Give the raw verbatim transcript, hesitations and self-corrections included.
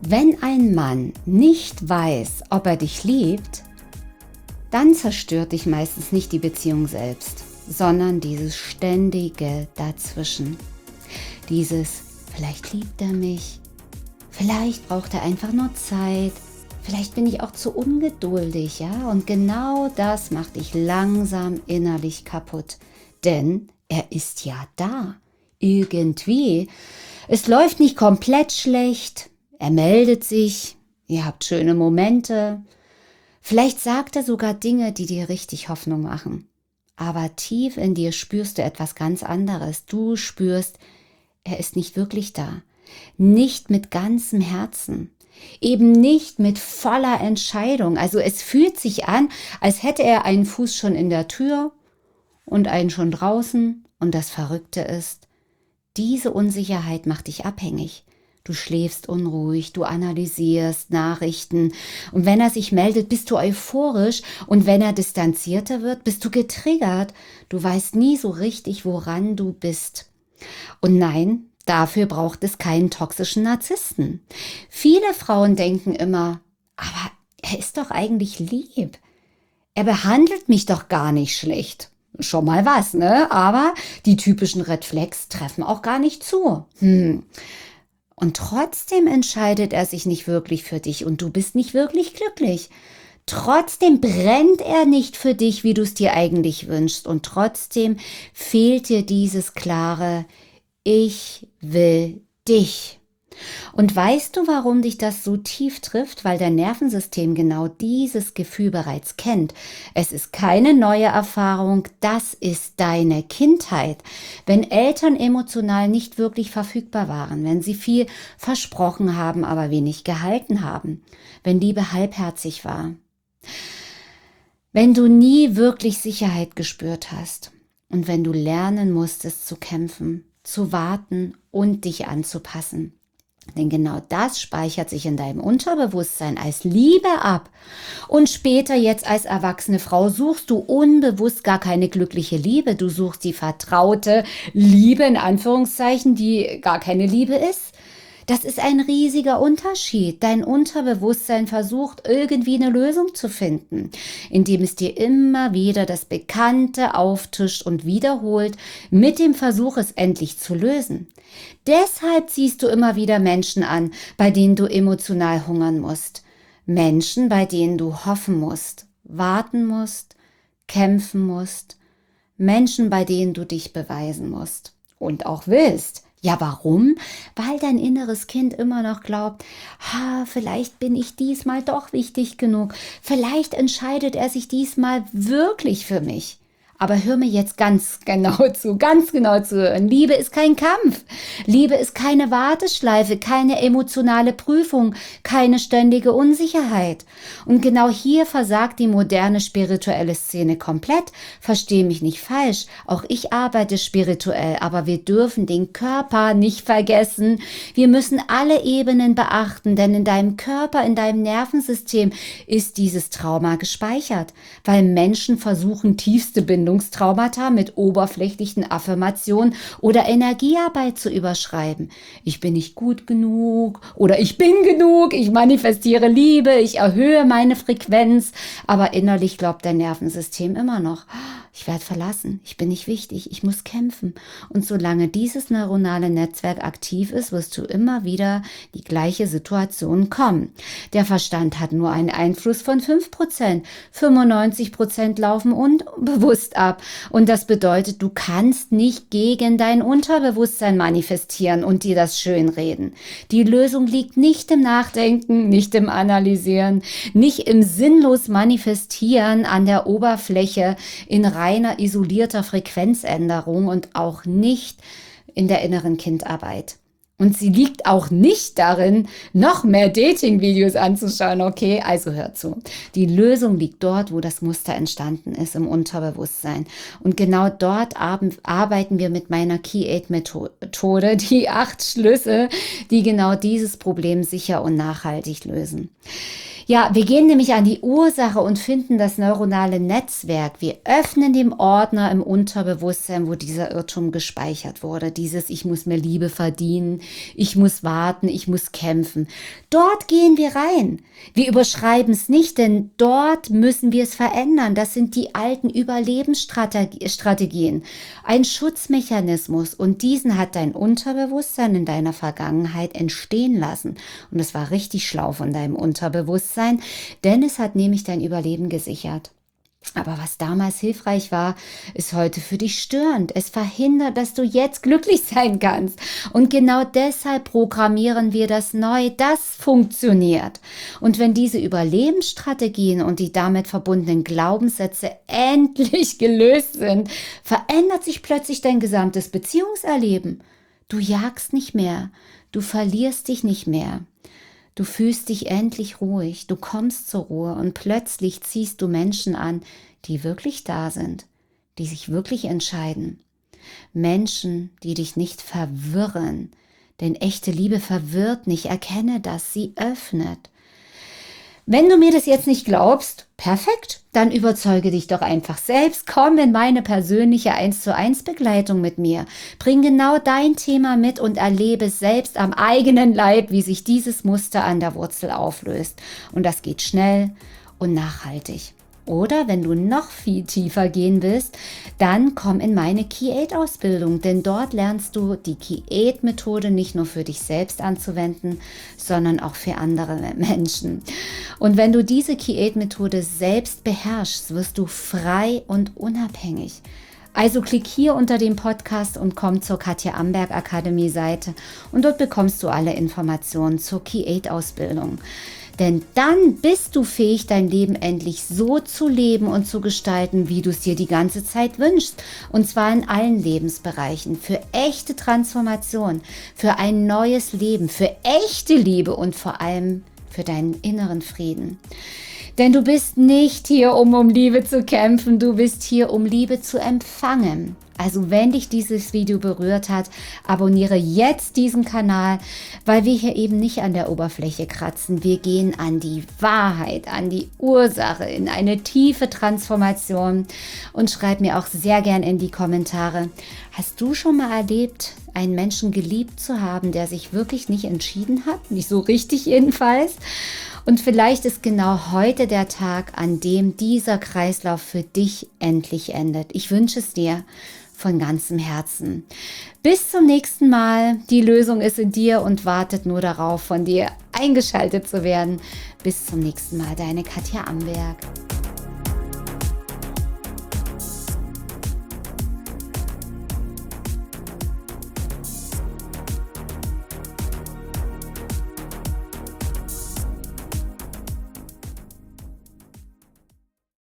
Wenn ein Mann nicht weiß, ob er dich liebt, dann zerstört dich meistens nicht die Beziehung selbst, sondern dieses ständige Dazwischen. Dieses, vielleicht liebt er mich, vielleicht braucht er einfach nur Zeit, vielleicht bin ich auch zu ungeduldig, ja? Und genau das macht dich langsam innerlich kaputt, denn er ist ja da, irgendwie. Es läuft nicht komplett schlecht, er meldet sich, ihr habt schöne Momente, vielleicht sagt er sogar Dinge, die dir richtig Hoffnung machen. Aber tief in dir spürst du etwas ganz anderes. Du spürst, er ist nicht wirklich da. Nicht mit ganzem Herzen. Eben nicht mit voller Entscheidung. Also es fühlt sich an, als hätte er einen Fuß schon in der Tür und einen schon draußen. Und das Verrückte ist, diese Unsicherheit macht dich abhängig. Du schläfst unruhig, du analysierst Nachrichten und wenn er sich meldet, bist du euphorisch und wenn er distanzierter wird, bist du getriggert. Du weißt nie so richtig, woran du bist. Und nein, dafür braucht es keinen toxischen Narzissten. Viele Frauen denken immer, aber er ist doch eigentlich lieb. Er behandelt mich doch gar nicht schlecht. Schon mal was, ne? Aber die typischen Red Flags treffen auch gar nicht zu. Hm. Und trotzdem entscheidet er sich nicht wirklich für dich und du bist nicht wirklich glücklich. Trotzdem brennt er nicht für dich, wie du es dir eigentlich wünschst. Und trotzdem fehlt dir dieses klare, ich will dich. Und weißt du, warum dich das so tief trifft? Weil dein Nervensystem genau dieses Gefühl bereits kennt. Es ist keine neue Erfahrung, das ist deine Kindheit. Wenn Eltern emotional nicht wirklich verfügbar waren, wenn sie viel versprochen haben, aber wenig gehalten haben, wenn Liebe halbherzig war, wenn du nie wirklich Sicherheit gespürt hast und wenn du lernen musstest zu kämpfen, zu warten und dich anzupassen. Denn genau das speichert sich in deinem Unterbewusstsein als Liebe ab. Und später jetzt als erwachsene Frau suchst du unbewusst gar keine glückliche Liebe. Du suchst die vertraute Liebe in Anführungszeichen, die gar keine Liebe ist. Das ist ein riesiger Unterschied. Dein Unterbewusstsein versucht irgendwie eine Lösung zu finden, indem es dir immer wieder das Bekannte auftischt und wiederholt, mit dem Versuch, es endlich zu lösen. Deshalb ziehst du immer wieder Menschen an, bei denen du emotional hungern musst. Menschen, bei denen du hoffen musst, warten musst, kämpfen musst. Menschen, bei denen du dich beweisen musst und auch willst. Ja, warum? Weil dein inneres Kind immer noch glaubt, ha, vielleicht bin ich diesmal doch wichtig genug. Vielleicht entscheidet er sich diesmal wirklich für mich. Aber hör mir jetzt ganz genau zu, ganz genau zu. Liebe ist kein Kampf. Liebe ist keine Warteschleife, keine emotionale Prüfung, keine ständige Unsicherheit. Und genau hier versagt die moderne spirituelle Szene komplett. Versteh mich nicht falsch. Auch ich arbeite spirituell, aber wir dürfen den Körper nicht vergessen. Wir müssen alle Ebenen beachten, denn in deinem Körper, in deinem Nervensystem ist dieses Trauma gespeichert, weil Menschen versuchen, tiefste Bindung Traumata mit oberflächlichen Affirmationen oder Energiearbeit zu überschreiben. Ich bin nicht gut genug oder ich bin genug, ich manifestiere Liebe, ich erhöhe meine Frequenz, aber innerlich glaubt dein Nervensystem immer noch, ich werde verlassen, ich bin nicht wichtig, ich muss kämpfen. Und solange dieses neuronale Netzwerk aktiv ist, wirst du immer wieder die gleiche Situation kommen. Der Verstand hat nur einen Einfluss von fünf Prozent, fünfundneunzig Prozent laufen unbewusst ab. Und das bedeutet, du kannst nicht gegen dein Unterbewusstsein manifestieren und dir das schönreden. Die Lösung liegt nicht im Nachdenken, nicht im Analysieren, nicht im sinnlos Manifestieren an der Oberfläche in reiner isolierter Frequenzänderung und auch nicht in der inneren Kindarbeit. Und sie liegt auch nicht darin, noch mehr Dating-Videos anzuschauen. Okay, also hör zu. Die Lösung liegt dort, wo das Muster entstanden ist, im Unterbewusstsein. Und genau dort arbeiten wir mit meiner Key Eight Methode, die acht Schlüsse, die genau dieses Problem sicher und nachhaltig lösen. Ja, wir gehen nämlich an die Ursache und finden das neuronale Netzwerk. Wir öffnen den Ordner im Unterbewusstsein, wo dieser Irrtum gespeichert wurde. Dieses Ich muss mir Liebe verdienen, ich muss warten, ich muss kämpfen. Dort gehen wir rein. Wir überschreiben es nicht, denn dort müssen wir es verändern. Das sind die alten Überlebensstrategien. Ein Schutzmechanismus, und diesen hat dein Unterbewusstsein in deiner Vergangenheit entstehen lassen. Und es war richtig schlau von deinem Unterbewusstsein, denn es hat nämlich dein Überleben gesichert. Aber was damals hilfreich war, ist heute für dich störend. Es verhindert, dass du jetzt glücklich sein kannst. Und genau deshalb programmieren wir das neu. Das funktioniert. Und wenn diese Überlebensstrategien und die damit verbundenen Glaubenssätze endlich gelöst sind, verändert sich plötzlich dein gesamtes Beziehungserleben. Du jagst nicht mehr. Du verlierst dich nicht mehr. Du fühlst dich endlich ruhig, du kommst zur Ruhe und plötzlich ziehst du Menschen an, die wirklich da sind, die sich wirklich entscheiden. Menschen, die dich nicht verwirren, denn echte Liebe verwirrt nicht, erkenne das, sie öffnet. Wenn du mir das jetzt nicht glaubst, perfekt, dann überzeuge dich doch einfach selbst. Komm in meine persönliche eins zu eins Begleitung mit mir. Bring genau dein Thema mit und erlebe selbst am eigenen Leib, wie sich dieses Muster an der Wurzel auflöst. Und das geht schnell und nachhaltig. Oder wenn du noch viel tiefer gehen willst, dann komm in meine Key Aid Ausbildung, denn dort lernst du die Key Aid Methode nicht nur für dich selbst anzuwenden, sondern auch für andere Menschen. Und wenn du diese Key Aid Methode selbst beherrschst, wirst du frei und unabhängig. Also klick hier unter dem Podcast und komm zur Katja Amberg Akademie Seite und dort bekommst du alle Informationen zur Key Aid Ausbildung. Denn dann bist du fähig, dein Leben endlich so zu leben und zu gestalten, wie du es dir die ganze Zeit wünschst. Und zwar in allen Lebensbereichen. Für echte Transformation, für ein neues Leben, für echte Liebe und vor allem für deinen inneren Frieden. Denn du bist nicht hier, um um Liebe zu kämpfen, du bist hier, um Liebe zu empfangen. Also wenn dich dieses Video berührt hat, abonniere jetzt diesen Kanal, weil wir hier eben nicht an der Oberfläche kratzen. Wir gehen an die Wahrheit, an die Ursache, in eine tiefe Transformation. Und schreib mir auch sehr gern in die Kommentare, hast du schon mal erlebt, einen Menschen geliebt zu haben, der sich wirklich nicht entschieden hat? Nicht so richtig jedenfalls. Und vielleicht ist genau heute der Tag, an dem dieser Kreislauf für dich endlich endet. Ich wünsche es dir von ganzem Herzen. Bis zum nächsten Mal. Die Lösung ist in dir und wartet nur darauf, von dir eingeschaltet zu werden. Bis zum nächsten Mal, deine Katja Amberg.